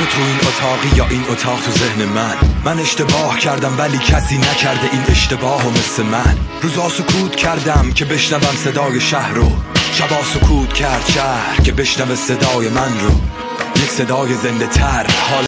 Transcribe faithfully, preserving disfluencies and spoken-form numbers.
تو این اتاقی یا این اتاق تو ذهن من. من اشتباه کردم ولی کسی نکرده این اشتباه و مثل من. روزا سکوت کردم که بشنوم صدای شهر رو، شبا سکوت کرد شهر که بشنوه صدای من رو. یک صدای زنده تر، حال